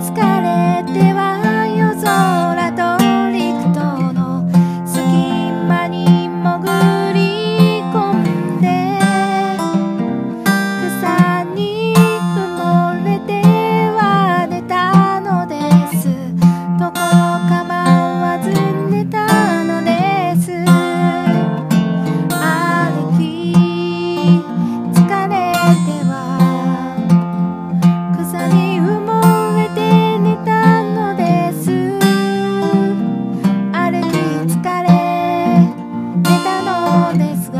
疲れては夜空と陸との隙間に潜り込んで草に埋もれては寝たのです。どこ構わず寝たのです。歩き疲れては草に埋もれて寝たのです。歩き疲れ寝たのです。